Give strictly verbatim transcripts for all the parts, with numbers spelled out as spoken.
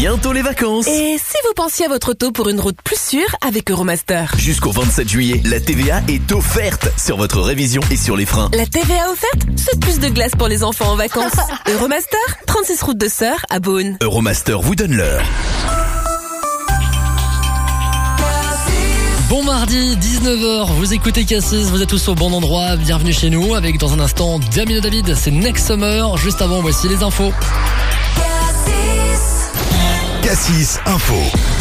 bientôt les vacances. Et si vous pensiez à votre auto pour une route plus sûre avec Euromaster? Jusqu'au vingt-sept juillet, la T V A est offerte sur votre révision et sur les freins. La T V A offerte, c'est plus de glace pour les enfants en vacances. Euromaster, trente-six route de Sœur à Beaune. Euromaster vous donne l'heure. Bon mardi, dix-neuf heures, vous écoutez Cassis, vous êtes tous au bon endroit, bienvenue chez nous, avec dans un instant Damien David, c'est Next Summer, juste avant voici les infos. Cassis Info.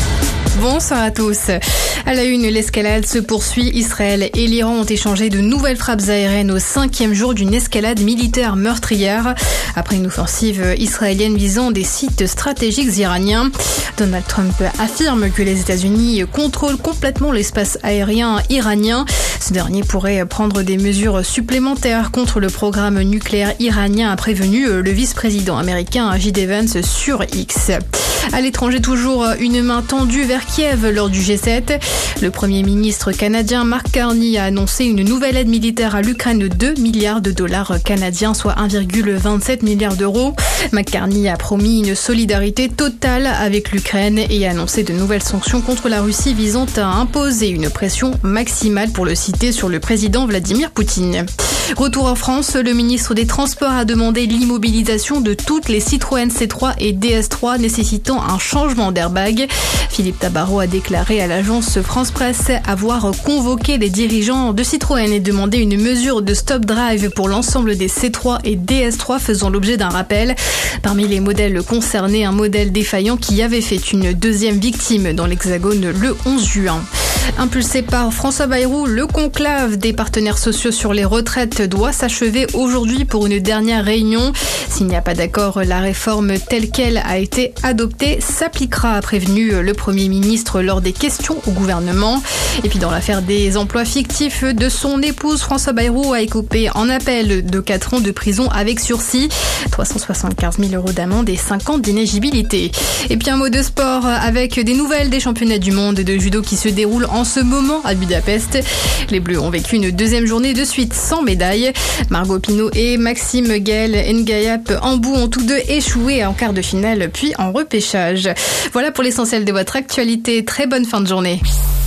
Bonsoir à tous. À la une, l'escalade se poursuit. Israël et l'Iran ont échangé de nouvelles frappes aériennes au cinquième jour d'une escalade militaire meurtrière. Après une offensive israélienne visant des sites stratégiques iraniens, Donald Trump affirme que les États-Unis contrôlent complètement l'espace aérien iranien. Ce dernier pourrait prendre des mesures supplémentaires contre le programme nucléaire iranien, a prévenu le vice-président américain J D Vance sur X. À l'étranger, toujours une main tendue vers Kiev lors du G sept. Le Premier ministre canadien Mark Carney a annoncé une nouvelle aide militaire à l'Ukraine de deux milliards de dollars canadiens, soit un virgule vingt-sept milliard d'euros. McCartney a promis une solidarité totale avec l'Ukraine et a annoncé de nouvelles sanctions contre la Russie visant à imposer une pression maximale, pour le citer, sur le président Vladimir Poutine. Retour en France, le ministre des Transports a demandé l'immobilisation de toutes les Citroën C trois et D S trois nécessitant un changement d'airbag. Philippe Tabarot a déclaré à l'agence France Presse avoir convoqué les dirigeants de Citroën et demandé une mesure de stop drive pour l'ensemble des C trois et D S trois faisant l'objet d'un rappel. Parmi les modèles concernés, un modèle défaillant qui avait fait une deuxième victime dans l'Hexagone le onze juin. Impulsé par François Bayrou, le conclave des partenaires sociaux sur les retraites doit s'achever aujourd'hui pour une dernière réunion. S'il n'y a pas d'accord, la réforme telle qu'elle a été adoptée s'appliquera, a prévenu le Premier ministre lors des questions au gouvernement. Et puis dans l'affaire des emplois fictifs de son épouse, François Bayrou a écopé en appel de quatre ans de prison avec sursis, trois cent soixante-quinze mille euros d'amende et cinq ans d'inéligibilité. Et puis un mot de sport avec des nouvelles des championnats du monde de judo qui se déroulent en ce moment à Budapest. Les Bleus ont vécu une deuxième journée de suite sans médaille. Margot Pinault et Maxime Gaël Ngayap Ambou ont tous deux échoué en quart de finale puis en repêchage. Voilà pour l'essentiel de votre actualité. Très bonne fin de journée.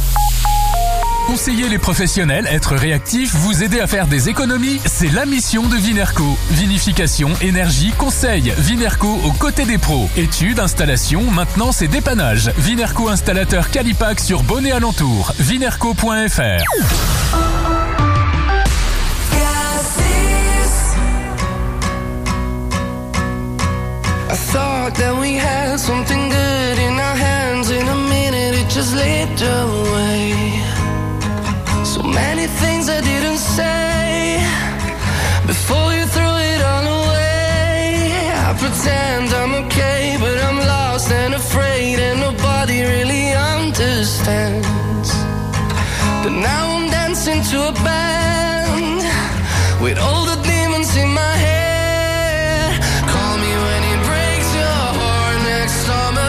Conseiller les professionnels, être réactif, vous aider à faire des économies, c'est la mission de Vinerco. Vinification, énergie, conseil. Vinerco aux côtés des pros. Études, installation, maintenance et dépannage. Vinerco installateur Calipac sur Beaune et alentour. Vinerco point F R. I thought that we had something good in our hands. In a minute it just slipped away. So many things I didn't say before you threw it all away. I pretend I'm okay, but I'm lost and afraid, and nobody really understands. But now I'm dancing to a band with all the demons in my head. Call me when it breaks your heart next summer.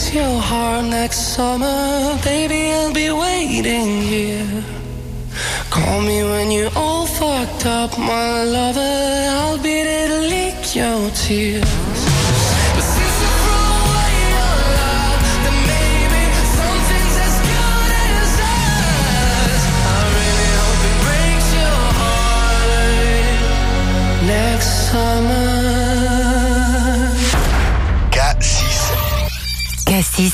breaks your heart next summer, baby, I'll be waiting here. Call me when you're all fucked up, my lover, I'll be there to lick your tears. But since you threw away your love, then maybe something's as good as us. I really hope it breaks your heart next summer. K six. K six.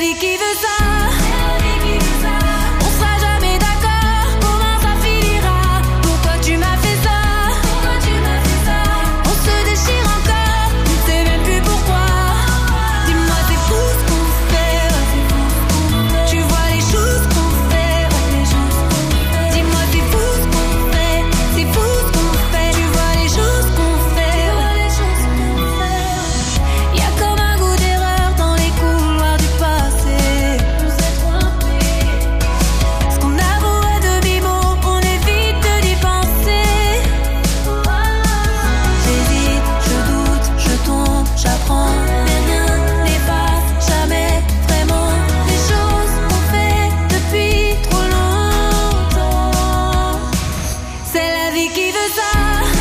vie qui veut ça. On sera jamais d'accord, comment ça finira? Pourquoi tu m'as fait ça? Pourquoi tu m'as fait ça? On se déchire encore, on ne sait même plus pourquoi. Dis-moi c'est fou ce qu'on fait, ouais, c'est fou ce qu'on fait. Tu vois les choses qu'on fait, ouais, les choses qu'on fait. Dis-moi c'est fou ce qu'on fait, c'est fou ce qu'on fait. Tu vois les choses qu'on fait, ouais, les choses qu'on fait. Y'a comme un goût d'erreur dans les couloirs du passé. On s'est trompé. Ce qu'on avouait de mi-mot, on évite de d'y penser. J'hésite, je doute, je tombe, j'apprends. Mais rien n'efface jamais vraiment les choses qu'on fait depuis trop longtemps. C'est la vie qui veut ça.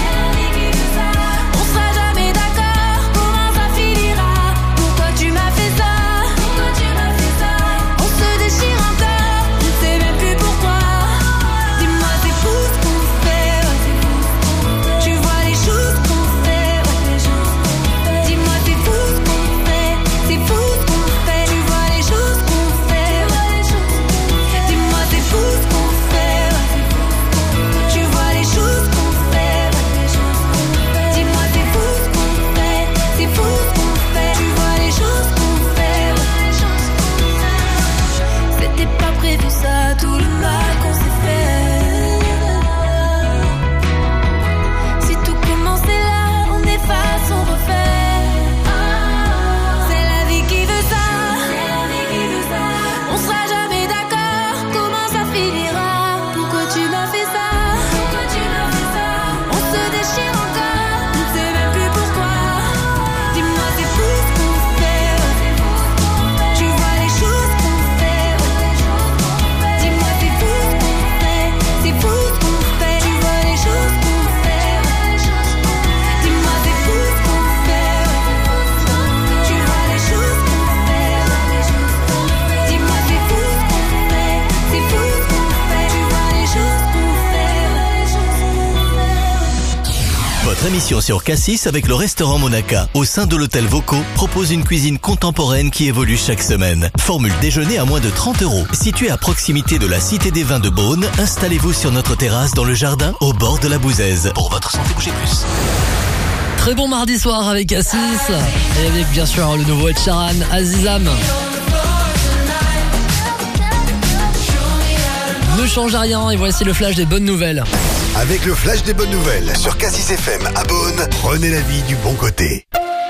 On sera jamais d'accord, comment ça finira? Pourquoi tu m'as fait ça? Pourquoi tu m'as fait ça? On se déchire encore, on ne sait même plus pourquoi. Dis-moi c'est fou ce qu'on fait, ouais, c'est fou ce qu'on fait. Tu vois les choses qu'on fait, ouais, les choses qu'on fait. Dis-moi c'est fou ce qu'on fait, c'est fou ce qu'on fait. Tu vois les choses qu'on fait, ouais, les choses qu'on fait. Dis-moi c'est fou ce qu'on fait, ouais, c'est fou ce qu'on fait. Tu vois les choses qu'on fait, ouais, les choses qu'on fait. Dis-moi c'est fou ce qu'on fait, c'est fou ce qu'on fait. Tu vois les choses qu'on fait, ouais, les choses qu'on fait. C'était pas prévu ça, tout le mal qu'on s'est fait. Si tout commençait là, on efface, on refait. C'est la vie qui veut ça. On sera jamais d'accord, comment ça finira? Pourquoi tu m'as fait ça? Pourquoi tu m'as fait ça? On se déchire encore, on ne sait même plus pourquoi. Dis-moi c'est fou ce qu'on fait, ouais, c'est fou ce qu'on fait. Tu vois les choses qu'on fait, ouais, les choses qu'on fait. Dis-moi c'est fou ce qu'on fait, c'est fou ce qu'on fait. Tu vois les choses qu'on fait, ouais, les choses qu'on fait. Dis-moi c'est fou ce qu'on fait, ouais, c'est fou ce qu'on fait. Tu vois les choses qu'on fait, ouais, les choses qu'on fait. Dis-moi c'est fou ce qu'on fait, c'est fou ce qu'on fait. Tu vois les choses qu'on fait, ouais, les choses qu'on fait. Votre émission sur Cassis avec le restaurant Monaca au sein de l'hôtel Voco propose une cuisine contemporaine qui évolue chaque semaine. Formule déjeuner à moins de trente euros. Situé à proximité de la Cité des Vins de Beaune, installez-vous sur notre terrasse dans le jardin au bord de la Bouzaise. Pour votre santé, bougez plus. Très bon mardi soir avec Cassis et avec bien sûr le nouveau Ed Sheeran, Azizam. Ne change rien et voici le flash des bonnes nouvelles. Avec le flash des bonnes nouvelles sur Cassis F M à Beaune, prenez la vie du bon côté.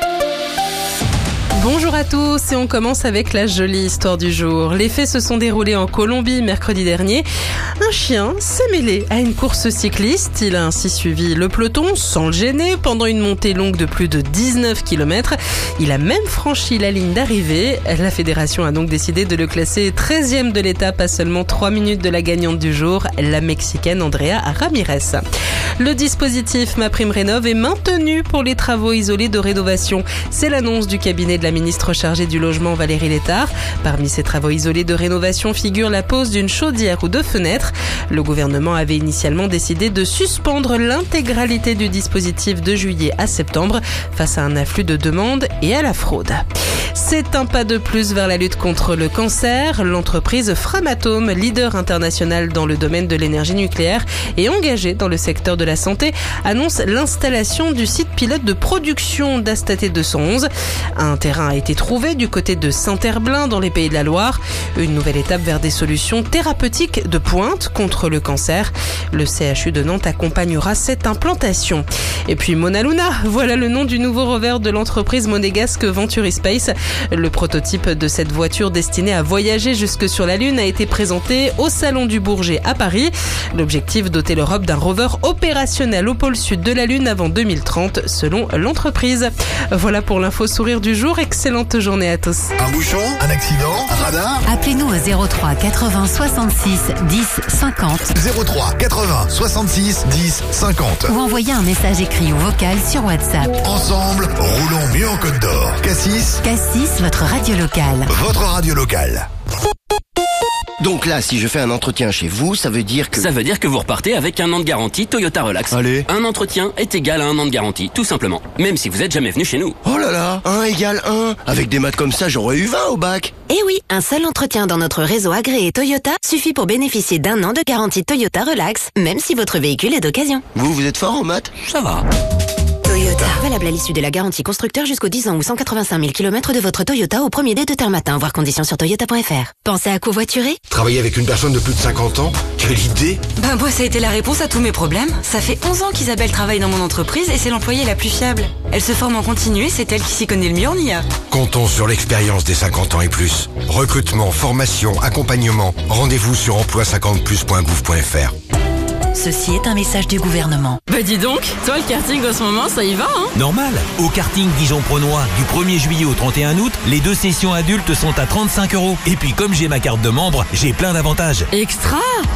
Bonjour à tous et on commence avec la jolie histoire du jour. Les faits se sont déroulés en Colombie mercredi dernier. Un chien s'est mêlé à une course cycliste. Il a ainsi suivi le peloton sans le gêner pendant une montée longue de plus de dix-neuf kilomètres. Il a même franchi la ligne d'arrivée. La fédération a donc décidé de le classer treizième de l'étape à seulement trois minutes de la gagnante du jour, la Mexicaine Andrea Ramirez. Le dispositif MaPrimeRénov' est maintenu pour les travaux isolés de rénovation. C'est l'annonce du cabinet de la ministre chargée du logement Valérie Létard. Parmi ces travaux isolés de rénovation figure la pose d'une chaudière ou de fenêtres. Le gouvernement avait initialement décidé de suspendre l'intégralité du dispositif de juillet à septembre face à un afflux de demandes et à la fraude. C'est un pas de plus vers la lutte contre le cancer. L'entreprise Framatome, leader international dans le domaine de l'énergie nucléaire et engagée dans le secteur de la santé, annonce l'installation du site pilote de production d'Astaté deux cent onze. Un terrain a été trouvé du côté de Saint-Herblain dans les Pays de la Loire. Une nouvelle étape vers des solutions thérapeutiques de pointe contre le cancer. Le C H U de Nantes accompagnera cette implantation. Et puis Mona Luna, voilà le nom du nouveau rover de l'entreprise monégasque Venturi Space. Le prototype de cette voiture destinée à voyager jusque sur la Lune a été présenté au Salon du Bourget à Paris. L'objectif, doter l'Europe d'un rover opérationnel au pôle sud de la Lune avant deux mille trente, selon l'entreprise. Voilà pour l'info sourire du jour. Excellente journée à tous. Un bouchon, un accident, un radar. Appelez-nous au zéro trois quatre-vingts soixante-six dix cinquante. zéro trois quatre-vingts soixante-six dix cinquante. Ou envoyez un message écrit ou vocal sur WhatsApp. Ensemble, roulons mieux en Côte d'Or. Cassis, Cassis, votre radio locale. votre radio locale. Donc là, si je fais un entretien chez vous, ça veut dire que... Ça veut dire que vous repartez avec un an de garantie Toyota Relax. Allez. Un entretien est égal à un an de garantie, tout simplement. Même si vous êtes jamais venu chez nous. Oh là là, un égale un. Avec des maths comme ça, j'aurais eu vingt au bac. Eh oui, un seul entretien dans notre réseau agréé Toyota suffit pour bénéficier d'un an de garantie Toyota Relax, même si votre véhicule est d'occasion. Vous, vous êtes fort en maths? Ça va. Toyota. Valable à l'issue de la garantie constructeur jusqu'aux dix ans ou cent quatre-vingt-cinq mille kilomètres de votre Toyota au premier dé de terre matin. Voir conditions sur toyota point f r. Pensez à covoiturer? Travailler avec une personne de plus de cinquante ans? Quelle idée! Ben moi, ça a été la réponse à tous mes problèmes. Ça fait onze ans qu'Isabelle travaille dans mon entreprise et c'est l'employée la plus fiable. Elle se forme en continu et c'est elle qui s'y connaît le mieux en I A. Comptons sur l'expérience des cinquante ans et plus. Recrutement, formation, accompagnement. Rendez-vous sur emploi cinquante plus point gouv point f r. Ceci est un message du gouvernement. Bah dis donc, toi le karting en ce moment, ça y va, hein? Normal. Au karting Dijon-Prenois, du premier juillet au trente et un août, les deux sessions adultes sont à trente-cinq euros. Et puis comme j'ai ma carte de membre, j'ai plein d'avantages. Extra!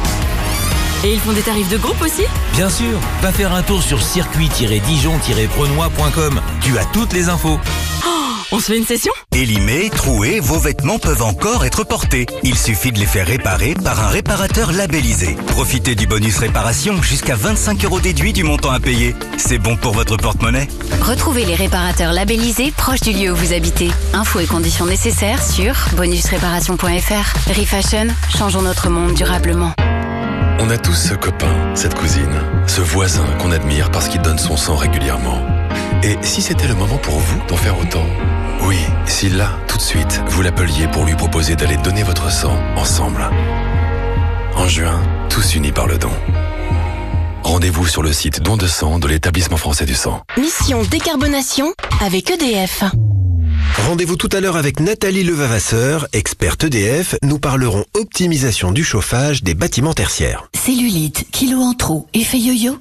Et ils font des tarifs de groupe aussi? Bien sûr. Va faire un tour sur circuit tiret dijon tiret prenois point com. Tu as toutes les infos. Oh, on se fait une session? Élimés, troués, vos vêtements peuvent encore être portés. Il suffit de les faire réparer par un réparateur labellisé. Profitez du bonus réparation jusqu'à vingt-cinq euros déduits du montant à payer. C'est bon pour votre porte-monnaie. Retrouvez les réparateurs labellisés proches du lieu où vous habitez. Infos et conditions nécessaires sur bonus réparation point f r. Refashion, changeons notre monde durablement. On a tous ce copain, cette cousine, ce voisin qu'on admire parce qu'il donne son sang régulièrement. Et si c'était le moment pour vous d'en faire autant? Oui, si là, tout de suite, vous l'appeliez pour lui proposer d'aller donner votre sang ensemble. En juin, tous unis par le don. Rendez-vous sur le site don de sang de l'établissement français du sang. Mission décarbonation avec E D F. Rendez-vous tout à l'heure avec Nathalie Levavasseur, experte E D F. Nous parlerons optimisation du chauffage des bâtiments tertiaires. Cellulite, kilos en trop, effet yo-yo?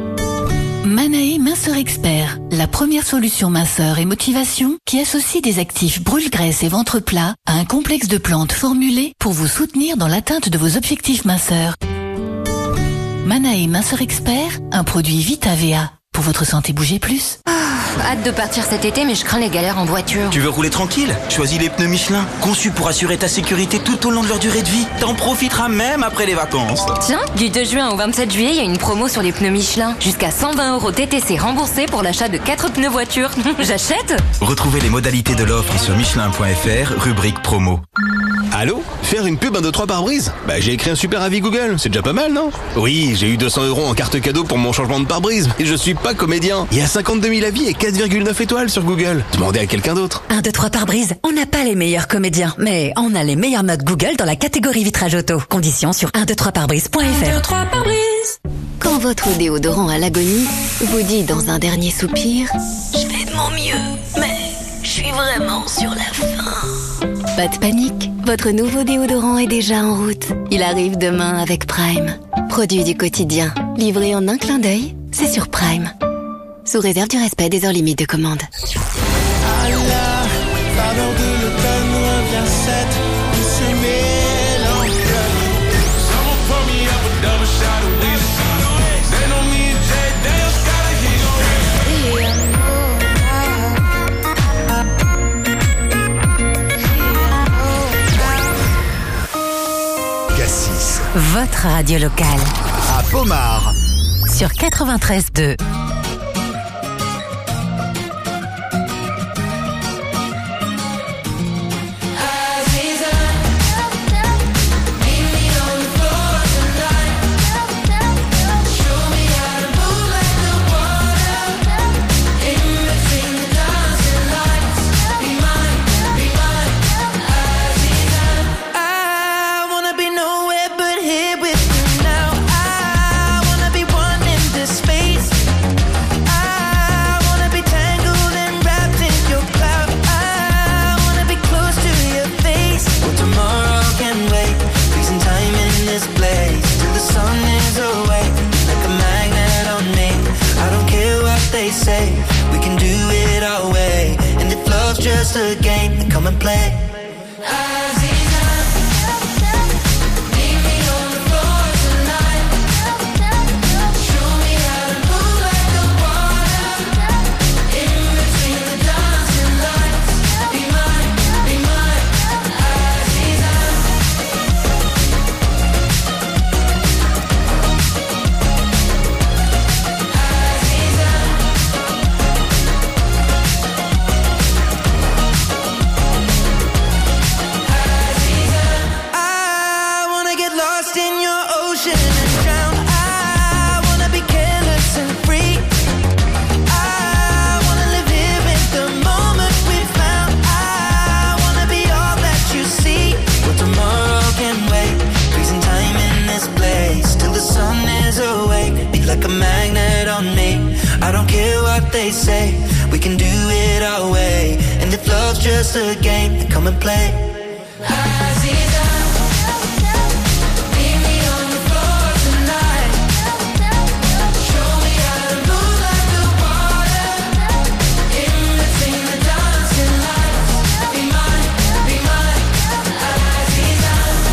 Manae Minceur Expert, la première solution minceur et motivation qui associe des actifs brûle-graisse et ventre plat à un complexe de plantes formulées pour vous soutenir dans l'atteinte de vos objectifs minceurs. Manae Minceur Expert, un produit Vita V A. Pour votre santé, bougez plus. Hâte de partir cet été, mais je crains les galères en voiture. Tu veux rouler tranquille? Choisis les pneus Michelin, conçus pour assurer ta sécurité tout au long de leur durée de vie. T'en profiteras même après les vacances. Tiens, du deux juin au vingt-sept juillet, il y a une promo sur les pneus Michelin. Jusqu'à cent vingt euros T T C remboursés pour l'achat de quatre pneus voiture. J'achète? Retrouvez les modalités de l'offre sur michelin point f r, rubrique promo. Allô? Faire une pub un deux trois pare-brise? Bah j'ai écrit un super avis Google, c'est déjà pas mal, non? Oui, j'ai eu deux cents euros en carte cadeau pour mon changement de pare-brise, et je suis pas comédien. Il y a cinquante-deux mille avis et quatre virgule neuf étoiles sur Google. Demandez à quelqu'un d'autre. un, deux, trois pare-brise, on n'a pas les meilleurs comédiens, mais on a les meilleures notes Google dans la catégorie vitrage auto. Conditions sur un deux trois pare-brise point f r. un, deux, trois pare-brise. Quand votre déodorant à l'agonie vous dit dans un dernier soupir, je fais de mon mieux, mais je suis vraiment sur la fin. Pas de panique, votre nouveau déodorant est déjà en route. Il arrive demain avec Prime. Produit du quotidien, livré en un clin d'œil, c'est sur Prime. Sous réserve du respect des heures limites de commande. À la faveur de l'automne revient cette douce mélancolie. Someone pour me up a double shot of whiskey. They know me and Jay, they just gotta hit on Cassis. Votre radio locale. À Pomard. Sur quatre-vingt-treize deux. we can do it our way. And if love's just a game, then come and play. they say we can do it our way. And if love's just a game, then come and play. Aziza, meet me on the floor tonight. Show me how to move like the water. In between the dancing lights. Be mine, be mine, Aziza.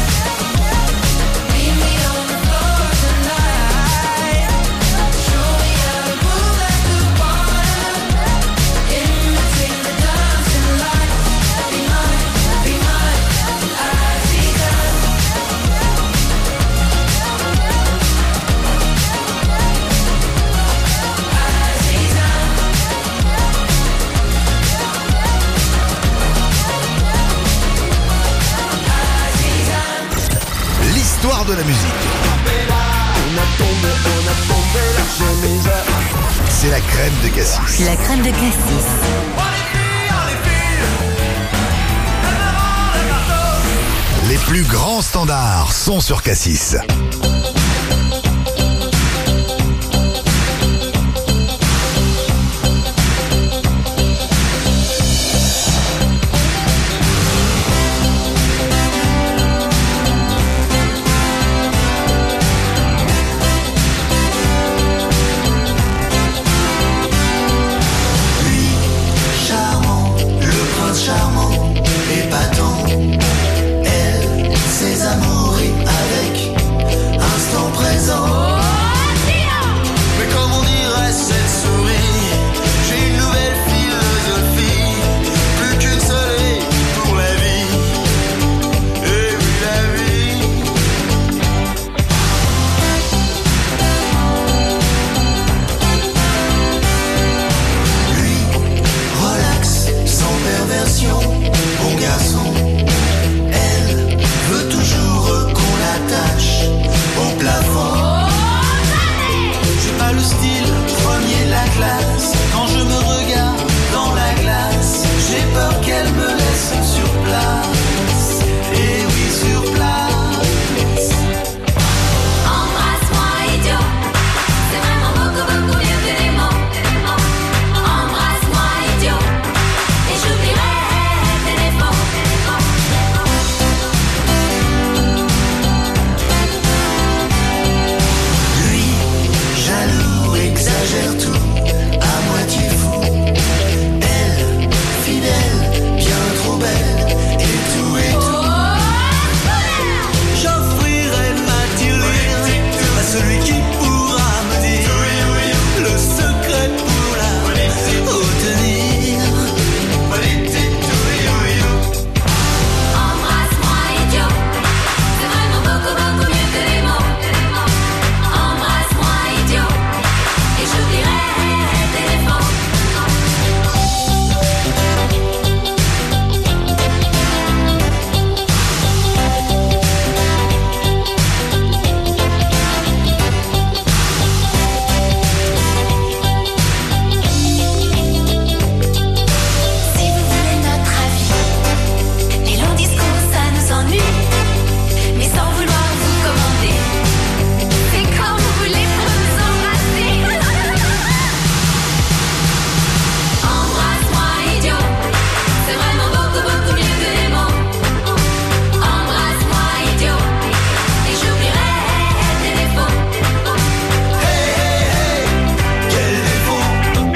Meet me on the floor tonight. Show me how to move like the water. In between the dancing lights. Be mine, be mine, Aziza. L'histoire de la musique. C'est la crème de Cassis. La crème de Cassis. Les plus grands standards sont sur Cassis. Charmant, le prince charmant, épatant. Elle, ses amours riment avec instant présent. Mais comme on dirait cette souris, j'ai une nouvelle philosophie. Plus qu'une seule vie pour la vie. Et oui, la vie. Lui, relax, sans perversion, bon garçon. Elle veut toujours qu'on l'attache au plafond. J'ai pas le style, premier la classe. Quand je me regarde dans la glace, j'ai peur qu'elle me laisse sur place. Et oui, sur place. Embrasse-moi, idiot. C'est vraiment beaucoup, beaucoup mieux que les mots. Embrasse-moi, idiot. Et j'oublierai tes défauts. Lui, jaloux, exagère tout, à moitié fou. Elle, fidèle, bien trop belle, et tout et tout. J'offrirai ma tirelire à celui qui pourra me dire le secret pour la retenir. Embrasse-moi, idiot. C'est vraiment beaucoup, beaucoup mieux que les mots. Embrasse-moi, idiot. Et j'oublierai tes défauts. Si vous voulez notre avis, les longs discours ça nous ennuie. Mais sans vouloir vous commander, c'est quand vous voulez pour nous embrasser. Embrasse-moi, idiot. C'est vraiment beaucoup, beaucoup mieux que les mots. Embrasse-moi, idiot. Et j'oublierai tes défauts. Hey, hey, hey, quel défaut.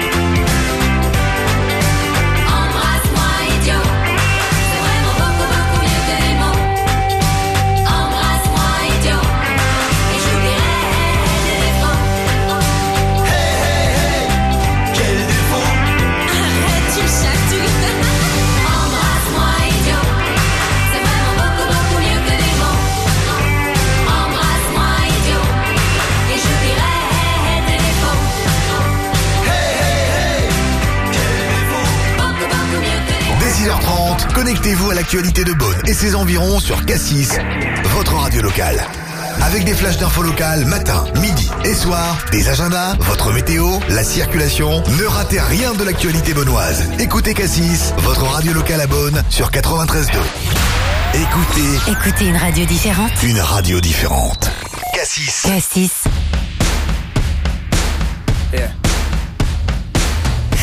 Embrasse-moi, idiot. C'est vraiment beaucoup, beaucoup mieux que les mots. Embrasse-moi, idiot. Et j'oublierai tes défauts. Hey, hey, hey, quel défaut. Arrête, tu me chatouilles. Embrasse-moi, idiot. C'est vraiment beaucoup, beaucoup mieux que les mots. Embrasse-moi, idiot. Et j'oublierai tes défauts. Hey, hey, hey, quel défaut. Beaucoup, beaucoup mieux que les mots. Dès six heures trente, connectez-vous à l'actualité de Beaune et ses environs sur Cassis, votre radio locale. Avec des flashs d'infos locales matin, midi et soir, des agendas, votre météo, la circulation. Ne ratez rien de l'actualité beaunoise. Écoutez Cassis, votre radio locale à Beaune sur quatre-vingt-treize deux. Écoutez Écoutez une radio différente. une radio différente. Cassis. Cassis. Yeah.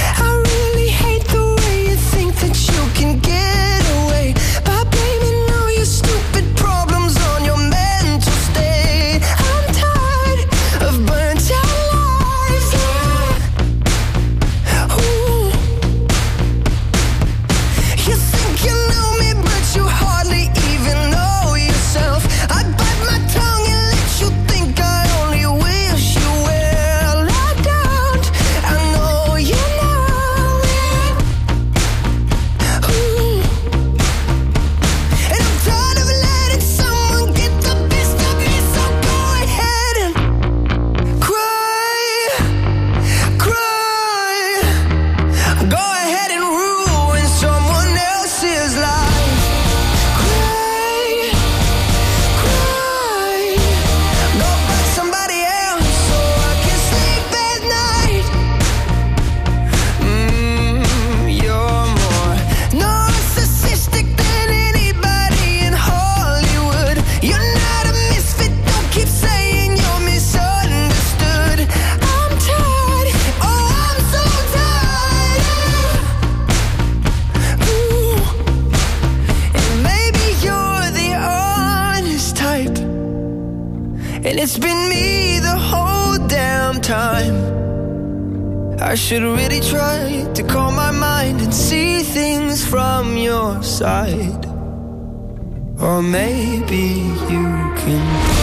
And it's been me the whole damn time. I should really try to calm my mind and see things from your side. Or maybe you can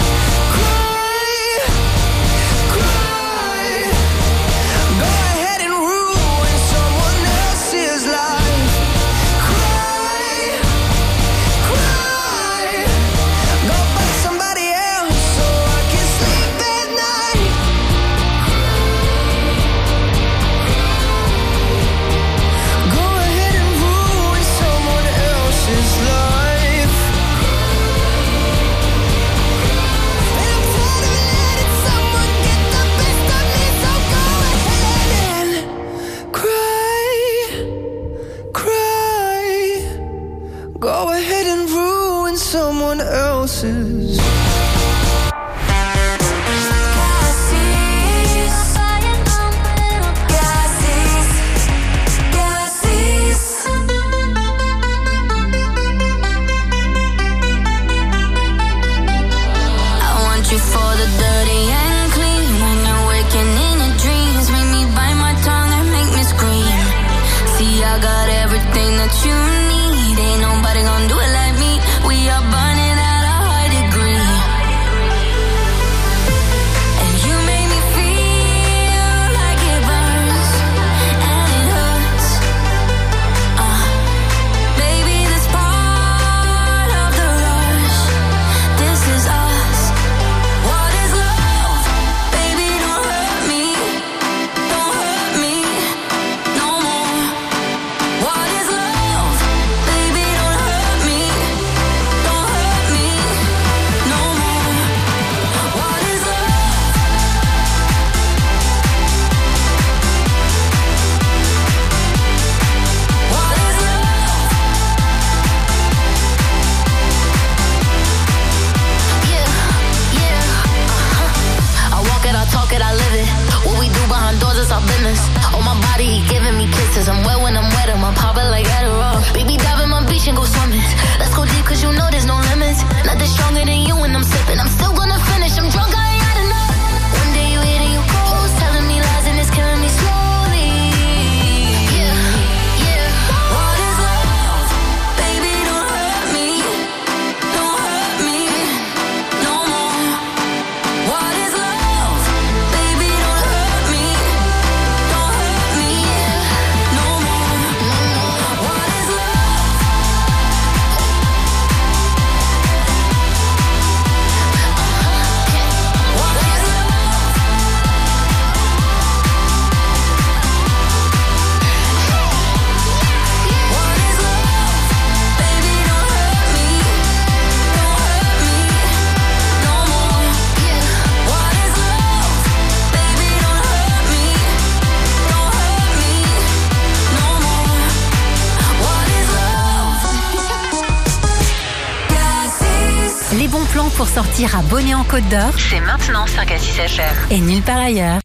someone else's. Pour sortir à Bonnet en Côte d'Or, c'est maintenant sur Cassis F M. Et nulle part ailleurs.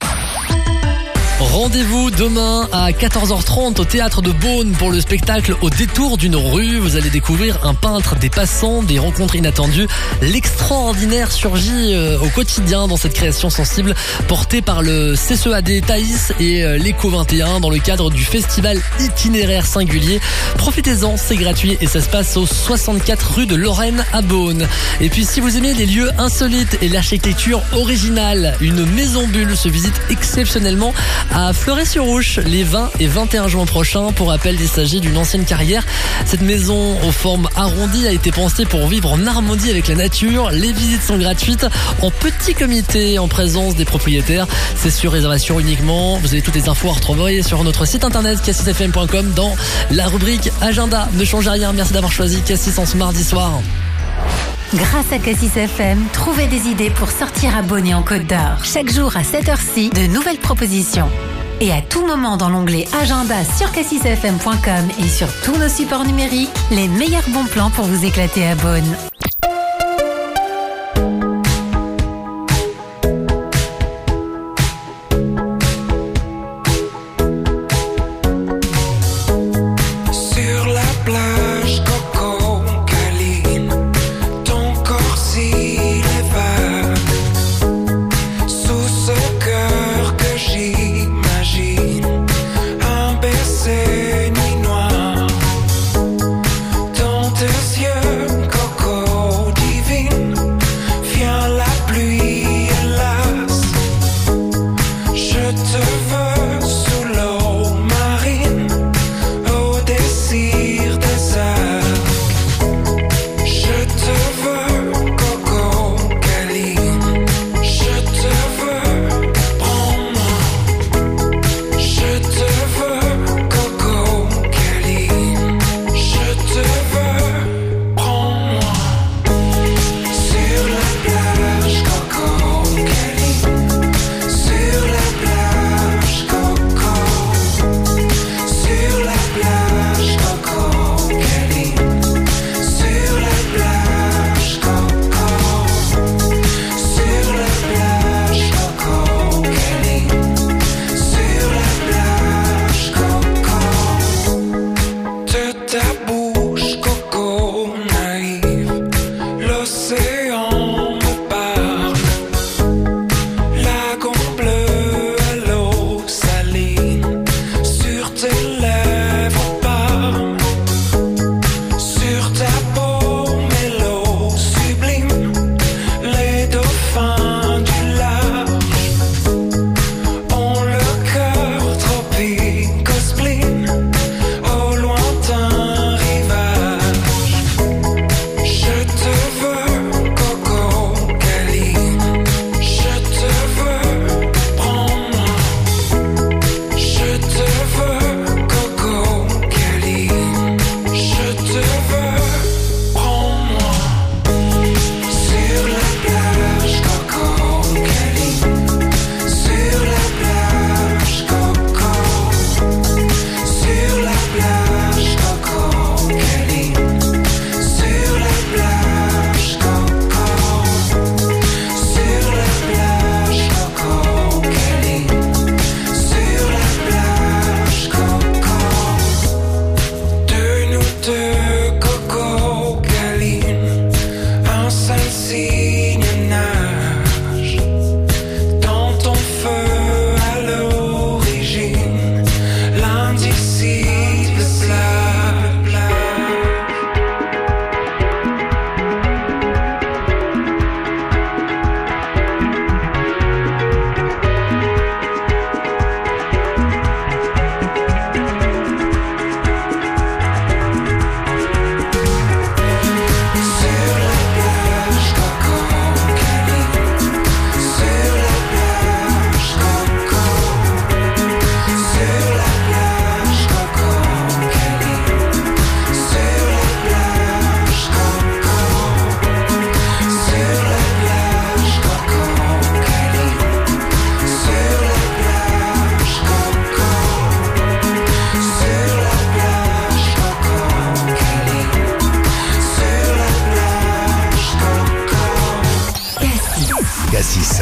Rendez-vous demain à quatorze heures trente au théâtre de Beaune pour le spectacle Au détour d'une rue. Vous allez découvrir un peintre, des passants, des rencontres inattendues. L'extraordinaire surgit au quotidien dans cette création sensible portée par le C C E A D Thaïs et l'Eco vingt et un dans le cadre du festival Itinéraire Singulier. Profitez-en, c'est gratuit et ça se passe au soixante-quatre rue de Lorraine à Beaune. Et puis si vous aimez les lieux insolites et l'architecture originale, une maison bulle se visite exceptionnellement à Fleuret-sur-Ouche les vingt et vingt et un juin prochains. Pour rappel, il s'agit d'une ancienne carrière. Cette maison aux formes arrondies a été pensée pour vivre en harmonie avec la nature. Les visites sont gratuites en petit comité en présence des propriétaires. C'est sur réservation uniquement. Vous avez toutes les infos à retrouver sur notre site internet cassis f m point com dans la rubrique agenda. Ne changez rien. Merci d'avoir choisi Cassis en ce mardi soir. Grâce à Cassis F M, trouvez des idées pour sortir à Bonnet en Côte d'Or. Chaque jour à cette heure-ci, de nouvelles propositions. Et à tout moment dans l'onglet Agenda sur cassis f m point com et sur tous nos supports numériques, les meilleurs bons plans pour vous éclater à Beaune. Ton corps s'élève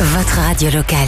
votre radio locale.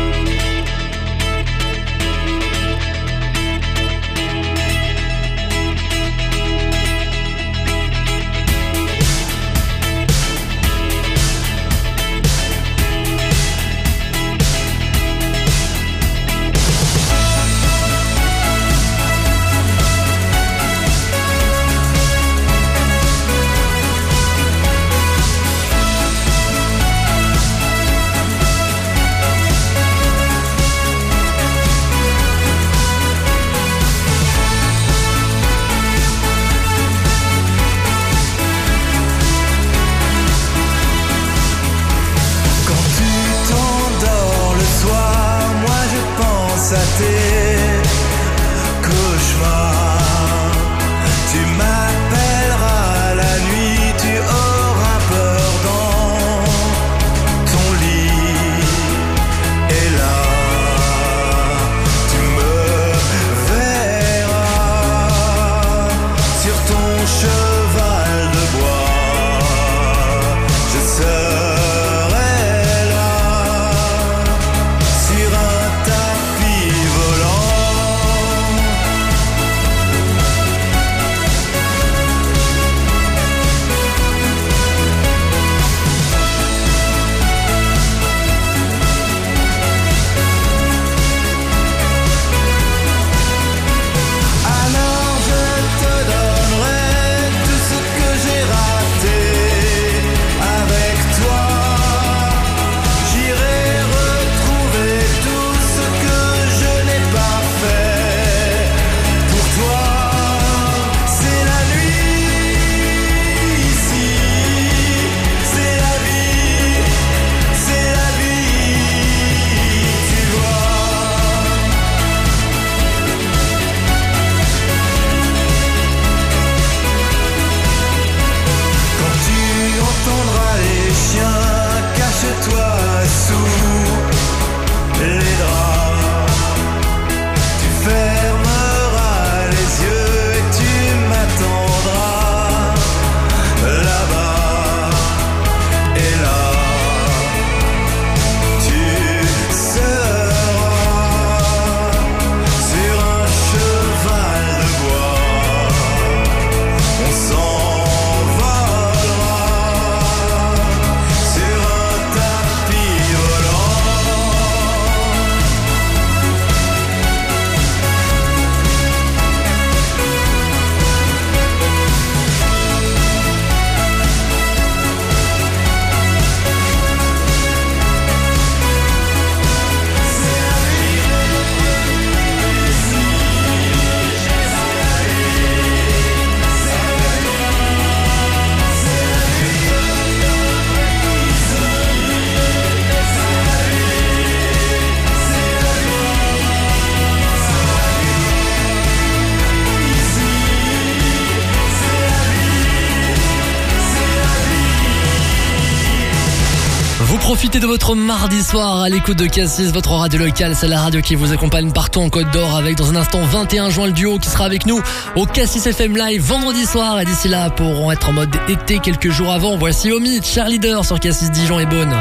Profitez de votre mardi soir à l'écoute de Cassis, votre radio locale. C'est la radio qui vous accompagne partout en Côte d'Or avec dans un instant vingt et un juin le duo qui sera avec nous au Cassis F M Live vendredi soir. Et d'ici là, pourront être en mode été quelques jours avant. Voici Omi, Cheerleader sur Cassis Dijon et Beaune.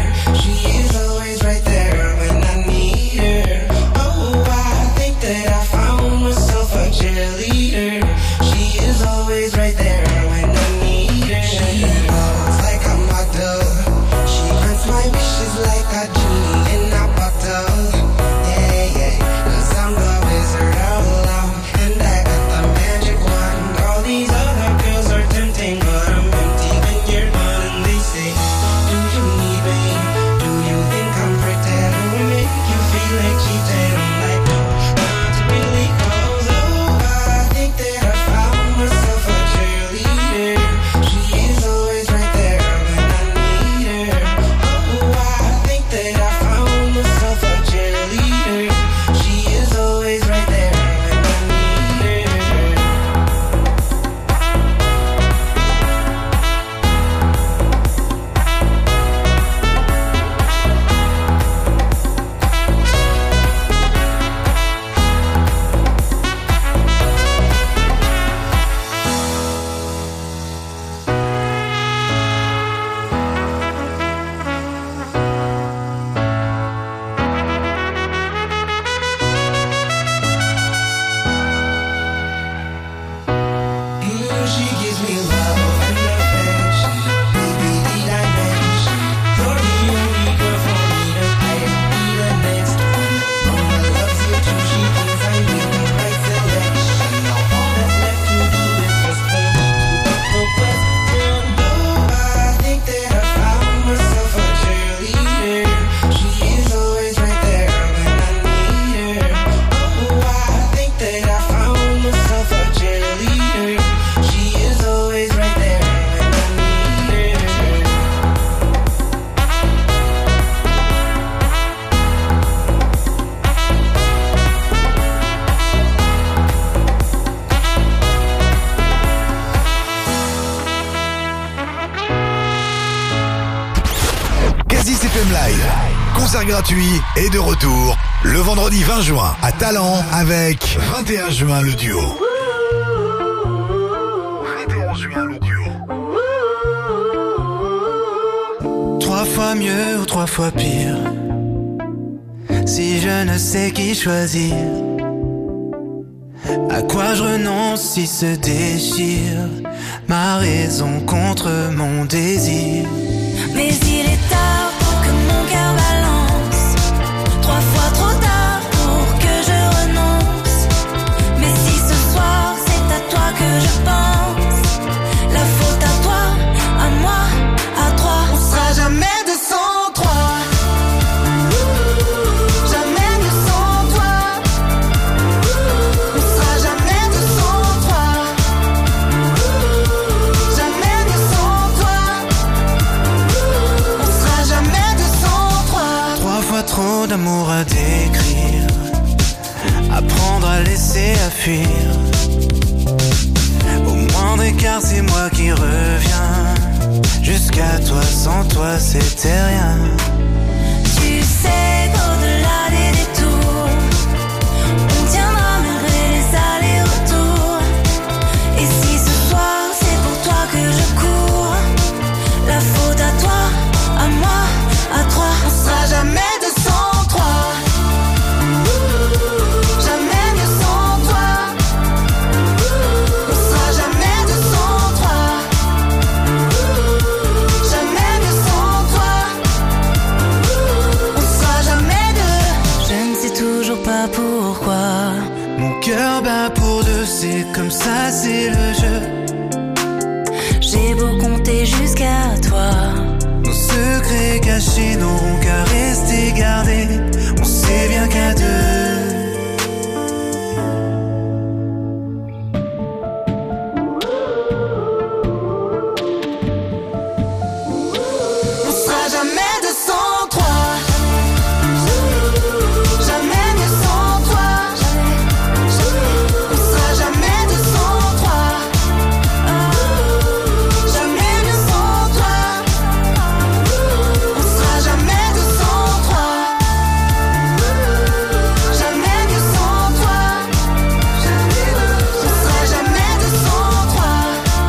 She is always right there when I need her. Oh, I think that I Cassis F M Live. Concert gratuit et de retour le vendredi vingt juin à Talent avec vingt et un juin le duo. vingt et un juin le duo. Trois fois mieux ou trois fois pire. Si je ne sais qui choisir, à quoi je renonce si se déchire ma raison contre mon désir. Mais il est tard pour que mon cœur balance. Trois fois trop tard pour que je renonce. Mais si ce soir c'est à toi que je pense, la faute à toi, à moi, à trois. On sera jamais deux cent trois. Jamais deux cent trois. On sera jamais deux cent trois. Jamais deux cent trois. On sera jamais deux cent trois. Trois fois trop d'amour à décrire. Apprendre à laisser, à fuir. Au moindre écart, c'est moi qui reviens. Jusqu'à toi, sans toi, c'était rien. Tu sais qu'au-delà des détours, on tiendra malgré les allers-retours. Et si ce soir c'est pour toi que je cours, la faute à toi, à moi, à trois. On sera jamais deux cent trois. Jamais deux cent trois. On sera jamais deux cent trois. Jamais deux cent trois. On sera jamais deux. Je ne sais toujours pas pourquoi. Mon cœur bat pour deux, c'est comme ça, c'est le jeu. J'ai beau compter jusqu'à toi, Nos secrets cachés n'auront qu'à rester gardés. On sait bien qu'à deux. On sera jamais deux cent trois. Jamais deux cent trois. On sera jamais deux cent trois. Jamais deux cent trois. On sera jamais deux cent trois. Jamais deux cent trois. On sera jamais deux cent trois.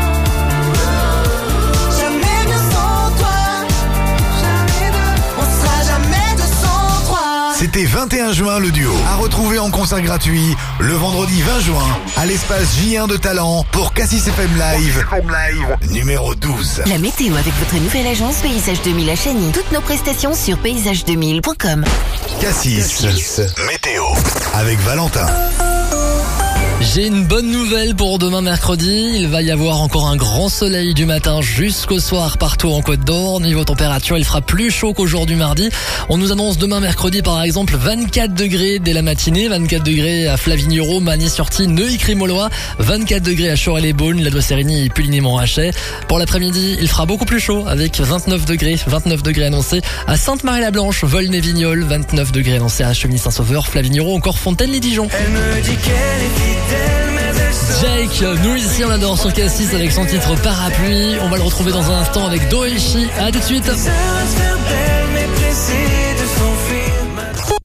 Jamais deux cent trois. On sera jamais deux cent trois. C'était vingt et un juin le duo. À retrouver en concert gratuit le vendredi vingt juin à l'espace J un de Talent pour Cassis F M Live, numéro douze. La météo avec votre nouvelle agence Paysage deux mille à Chagny. Toutes nos prestations sur paysage deux mille point com. Cassis, météo avec Valentin. J'ai une bonne nouvelle pour demain mercredi. Il va y avoir encore un grand soleil du matin jusqu'au soir partout en Côte d'Or. Niveau température, il fera plus chaud qu'aujourd'hui mardi. On nous annonce demain mercredi par exemple vingt-quatre degrés dès la matinée, vingt-quatre degrés à Flavignerot, Magny-sur-Tille, Neuilly-Crimolois, vingt-quatre degrés à Chorel-les-Beaunes, La Doix-Sérigny et Puligny-Montrachet. Pour l'après-midi, il fera beaucoup plus chaud avec vingt-neuf degrés, vingt-neuf degrés annoncés à Sainte-Marie-la-Blanche, Volnay-Vignoles, vingt-neuf degrés annoncés à Chevigny-Saint-Sauveur, Flavignerot, encore Fontaine-les-Dijon. Elle me dit qu'elle est fidèle, mais elle se... Jake, nous ici on adore sur Cassis avec son titre Parapluie. On va le retrouver dans un instant avec Doeshi. À tout de suite. Ça va se faire belle, mais pressée de s'enfuir.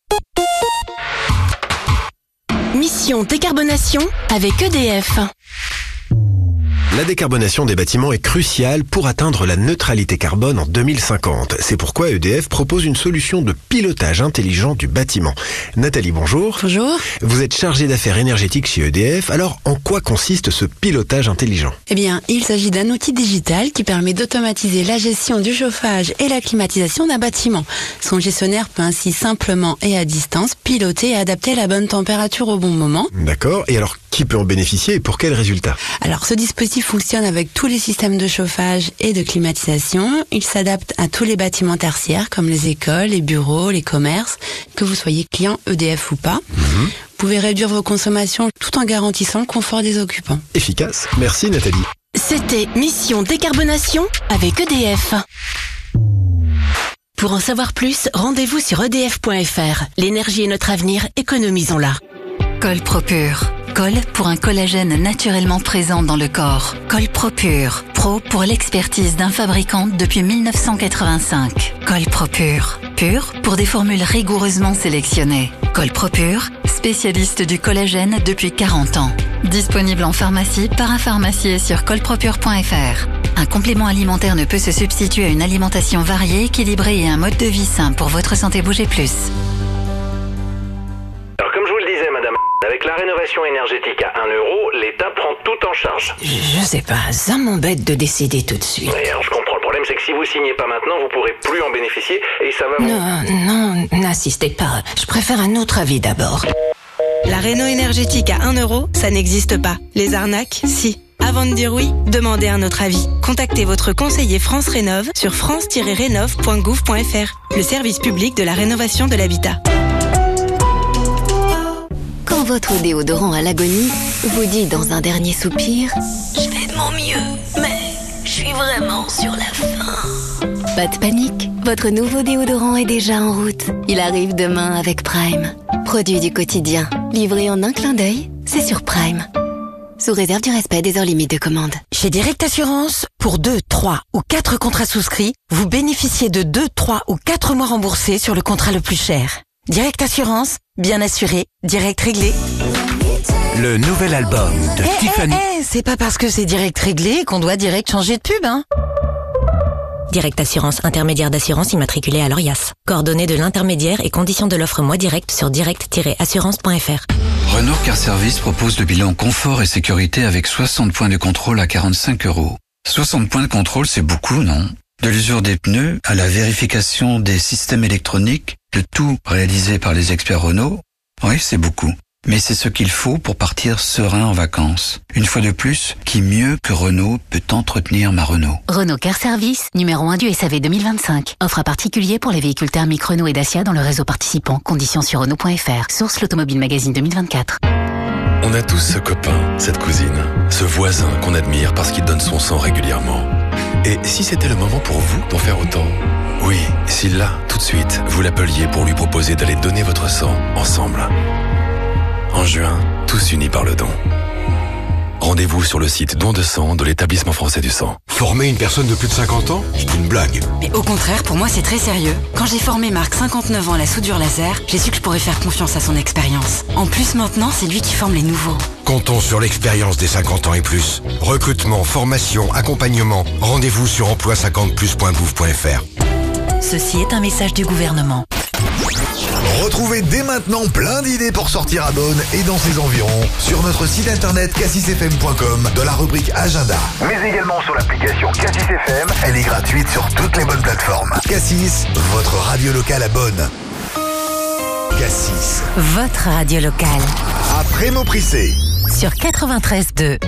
Mission décarbonation avec E D F. La décarbonation des bâtiments est cruciale pour atteindre la neutralité carbone en deux mille cinquante. C'est pourquoi E D F propose une solution de pilotage intelligent du bâtiment. Nathalie, bonjour. Bonjour. Vous êtes chargée d'affaires énergétiques chez E D F. Alors, en quoi consiste ce pilotage intelligent ? Eh bien, il s'agit d'un outil digital qui permet d'automatiser la gestion du chauffage et la climatisation d'un bâtiment. Son gestionnaire peut ainsi simplement et à distance piloter et adapter la bonne température au bon moment. D'accord. Et alors, qui peut en bénéficier et pour quels résultats ? Alors, ce dispositif fonctionne avec tous les systèmes de chauffage et de climatisation. Il s'adapte à tous les bâtiments tertiaires comme les écoles, les bureaux, les commerces, que vous soyez client E D F ou pas. Mmh. Vous pouvez réduire vos consommations tout en garantissant le confort des occupants. Efficace. Merci Nathalie. C'était Mission décarbonation avec E D F. Pour en savoir plus, rendez-vous sur E D F point F R. L'énergie est notre avenir, économisons-la. Col Propure. Col pour un collagène naturellement présent dans le corps. Col ProPure. Pro pour l'expertise d'un fabricant depuis mille neuf cent quatre-vingt-cinq. Col ProPure. Pur pour des formules rigoureusement sélectionnées. Col ProPure, spécialiste du collagène depuis quarante ans. Disponible en pharmacie, parapharmacie et sur colpropure point f r. Un complément alimentaire ne peut se substituer à une alimentation variée, équilibrée et un mode de vie sain pour votre santé. Bougez plus. Alors comme je vous le disais, madame, avec la rénovation énergétique à un euro, l'État prend tout en charge. Je sais pas, ça m'embête de décider tout de suite. Oui, alors je comprends. Le problème, c'est que si vous signez pas maintenant, vous pourrez plus en bénéficier et ça va vous... Non, non, n'insistez pas. Je préfère un autre avis d'abord. La réno énergétique à un euro, ça n'existe pas. Les arnaques, si. Avant de dire oui, demandez un autre avis. Contactez votre conseiller France Rénov sur france tiret rénov point gouv point f r, le service public de la rénovation de l'habitat. Quand votre déodorant à l'agonie vous dit dans un dernier soupir « Je fais de mon mieux, mais je suis vraiment sur la fin ». Pas de panique, votre nouveau déodorant est déjà en route. Il arrive demain avec Prime. Produit du quotidien, livré en un clin d'œil, c'est sur Prime. Sous réserve du respect des heures limites de commande. Chez Direct Assurance, pour deux, trois ou quatre contrats souscrits, vous bénéficiez de deux, trois ou quatre mois remboursés sur le contrat le plus cher. Direct Assurance, bien assuré, direct réglé. Le nouvel album de Eh, Tiffany. eh, eh, c'est pas parce que c'est direct réglé qu'on doit direct changer de pub, hein. Direct Assurance, intermédiaire d'assurance immatriculé à l'Orias. Coordonnées de l'intermédiaire et conditions de l'offre Moi Direct sur direct tiret assurance point f r. Renault Car Service propose le bilan confort et sécurité avec soixante points de contrôle à quarante-cinq euros. soixante points de contrôle, c'est beaucoup, non? De l'usure des pneus à la vérification des systèmes électroniques, le tout réalisé par les experts Renault. Oui, c'est beaucoup. Mais c'est ce qu'il faut pour partir serein en vacances. Une fois de plus, qui mieux que Renault peut entretenir ma Renault? Renault Car Service, numéro un du S A V deux mille vingt-cinq. Offre à particulier pour les véhicules thermiques Renault et Dacia dans le réseau participant. Conditions sur Renault point f r. Source l'Automobile Magazine deux mille vingt-quatre. On a tous ce copain, cette cousine, ce voisin qu'on admire parce qu'il donne son sang régulièrement. Et si c'était le moment pour vous d'en faire autant? Oui, si là, tout de suite, vous l'appeliez pour lui proposer d'aller donner votre sang ensemble. En juin, tous unis par le don. Rendez-vous sur le site don de sang de l'établissement français du sang. Former une personne de plus de cinquante ans, c'est une blague. Mais au contraire, pour moi, c'est très sérieux. Quand j'ai formé Marc, cinquante-neuf ans, à la soudure laser, j'ai su que je pourrais faire confiance à son expérience. En plus, maintenant, c'est lui qui forme les nouveaux. Comptons sur l'expérience des cinquante ans et plus. Recrutement, formation, accompagnement. Rendez-vous sur emploi cinquante plus point gouv point f r. Ceci est un message du gouvernement. Retrouvez dès maintenant plein d'idées pour sortir à Beaune et dans ses environs sur notre site internet cassis f m point com dans la rubrique Agenda. Mais également sur l'application Cassis F M. Elle est gratuite sur toutes les bonnes plateformes. Cassis, votre radio locale à Beaune. Cassis, Votre radio locale. après Mauprissé. Sur quatre-vingt-treize deux.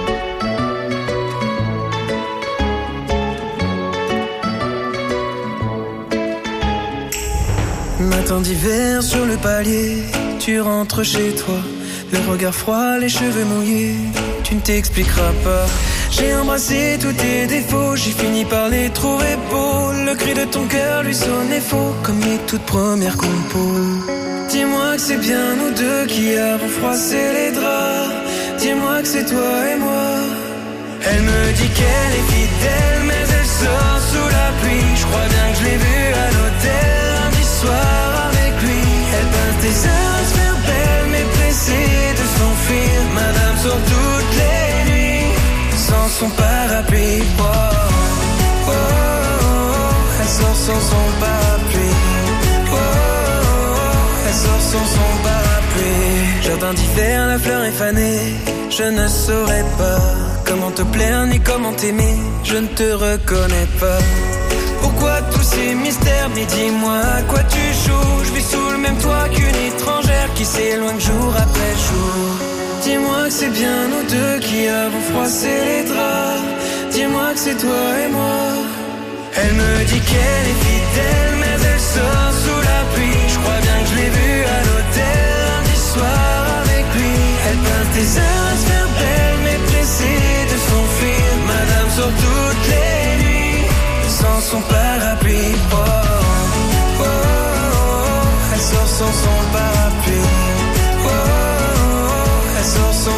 Matin d'hiver sur le palier, tu rentres chez toi, le regard froid, les cheveux mouillés, tu ne t'expliqueras pas. J'ai embrassé tous tes défauts, j'ai fini par les trouver beaux. Le cri de ton cœur lui sonnait faux, comme les toutes premières compos. Dis-moi que c'est bien nous deux qui avons froissé les draps. Dis-moi que c'est toi et moi. Elle me dit qu'elle est fidèle, mais elle sort sous la pluie. Je crois bien que je l'ai vue à l'hôtel lundi soir avec lui. Elle passe des heures à se faire belle, mais pressée de s'enfuir. Madame sort toutes les nuits sans son parapluie. Oh, oh, oh, oh, elle sort sans son parapluie. Oh, oh, oh, elle sort sans son parapluie. Jardin d'hiver, la fleur est fanée. Je ne saurais pas comment te plaire ni comment t'aimer. Je ne te reconnais pas. Pourquoi tous ces mystères? Mais dis-moi à quoi tu joues. Je vis sous le même toit qu'une étrangère qui s'éloigne jour après jour. Dis-moi que c'est bien nous deux qui avons froissé les draps. Dis-moi que c'est toi et moi. Elle me dit qu'elle est fidèle, mais elle sort sous la pluie. Je crois bien que je l'ai vue à l'hôtel lundi soir avec lui. Elle passe des heures à se faire belle, mais pressée de s'enfuir. Madame sort toutes les nuits sans son parapluie. Oh, oh, oh, oh, elle sort sans son parapluie. Oh, oh, oh, elle sort sans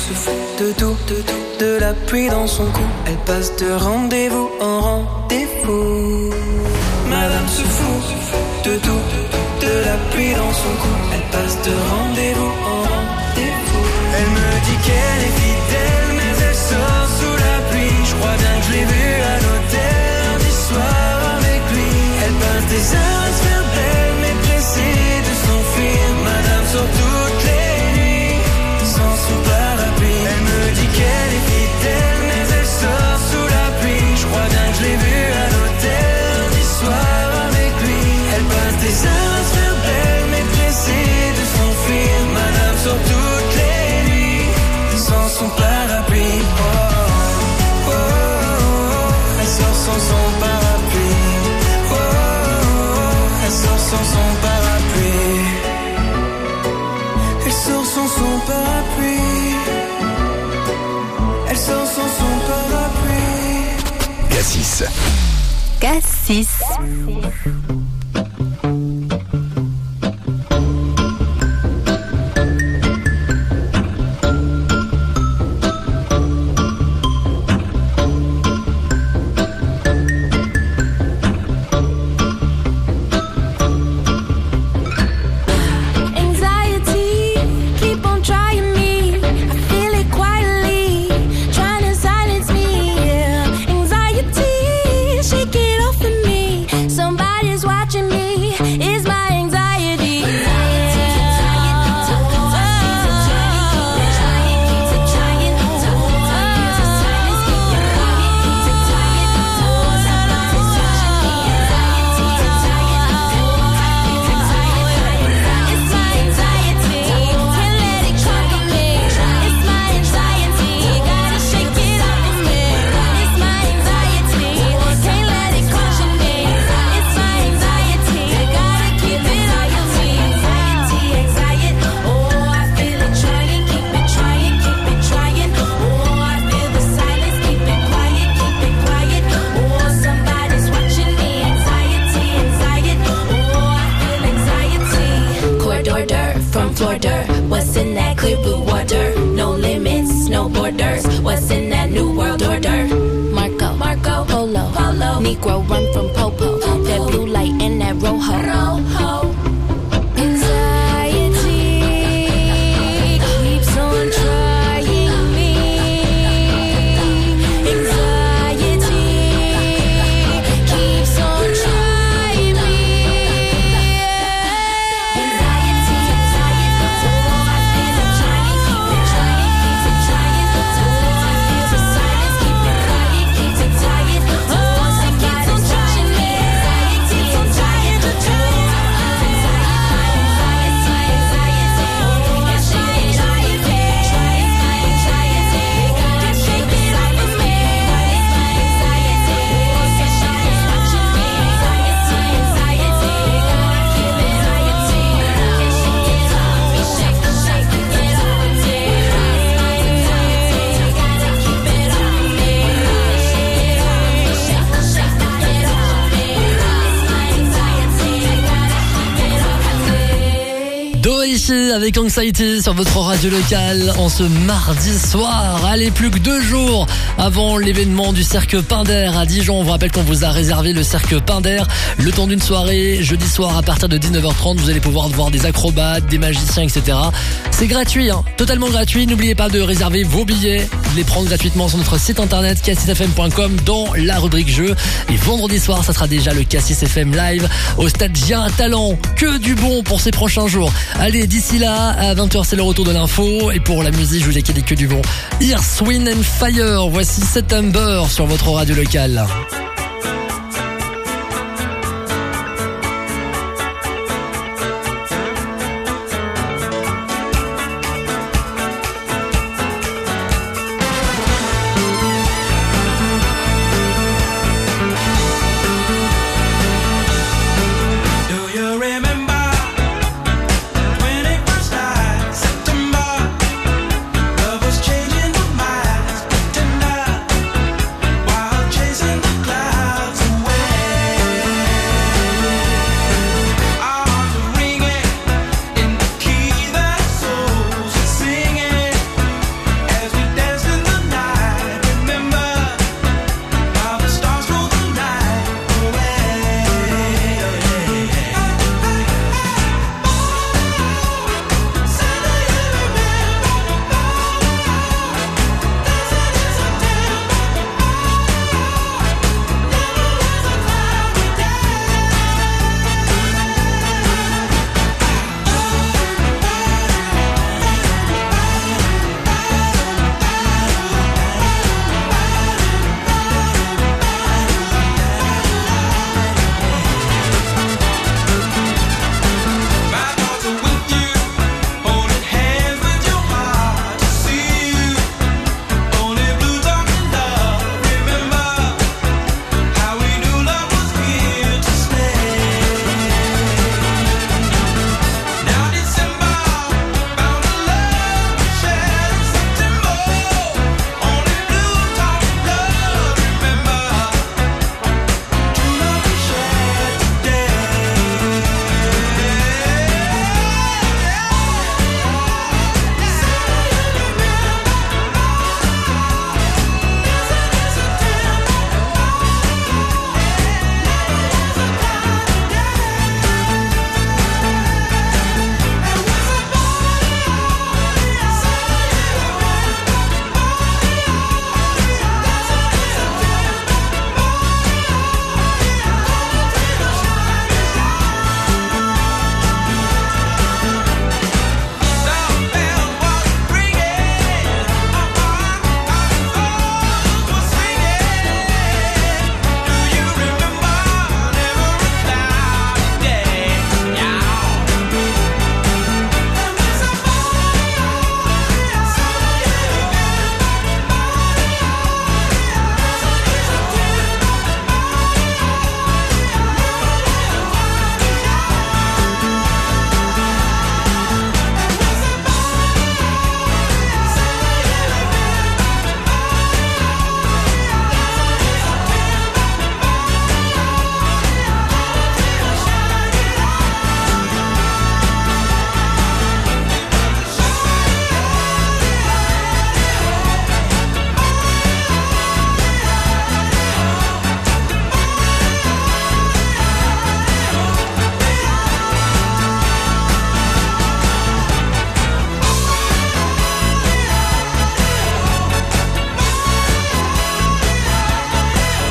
se fout de tout, de tout, de la pluie dans son cou. Elle passe de rendez-vous en rendez-vous. Madame se fout de tout, de la pluie dans son cou. Elle passe de rendez-vous en rendez-vous. Elle me dit qu'elle est fidèle, mais elle sort sous la pluie. Je crois bien que je l'ai vue à l'hôtel lundi soir avec lui. Elle passe des heures à se faire belle, mais pressée de s'enfuir. Madame sort toutes les nuits sans son parapluie. Elle me dit qu'elle est fidèle, mais elle sort sous la pluie. Je crois bien que je l'ai vue à l'hôtel lundi soir avec lui. Elle passe des heures à se faire belle, mais pressée de s'enfuir. Madame sort toutes les nuits sans son parapluie. Oh, oh, oh, oh. Elle sort sans son parapluie. Oh, oh, oh. Elle sort sans son parapluie. Elle sort sans son parapluie. Elle sort sans son parapluie. Cassis. Cassis. Anxiety, keep on trying me. I feel it quietly, trying to silence me. Yeah. Anxiety, shake it off of me. Somebody's watching me. It's my anxiety. From Florida, what's in that clear blue water? No limits, no borders. What's in that new world order? Marco, Marco, Polo, Polo. Negro run from Popo. That blue light and that rojo. Rojo. Anxiety keeps on trying me. Anxiety keeps on trying me. Anxiety, anxiety, oh, I feel it trying, keep it trying, keep it trying. Oh, I feel the silence, keep it quiet, keep it tired. Oh, somebody's watching me. Anxiety, I'm trying to do. Doichi avec Anxiety sur votre radio locale en ce mardi soir. Allez, plus que deux jours avant l'événement du Cirque Pinder à Dijon. On vous rappelle qu'on vous a réservé le Cirque Pinder le temps d'une soirée jeudi soir à partir de dix-neuf heures trente. Vous allez pouvoir voir des acrobates, des magiciens, et cetera. C'est gratuit, hein, totalement gratuit. N'oubliez pas de réserver vos billets, de les prendre gratuitement sur notre site internet cassis f m point com dans la rubrique jeux. Et vendredi soir, ça sera déjà le Cassis F M Live au stade Gia Talent. Que du bon pour ces prochains jours. Allez, d'ici là, à vingt heures, c'est le retour de l'info. Et pour la musique, je vous ai dit que du bon. Earth, Wind and Fire. Voici September sur votre radio locale.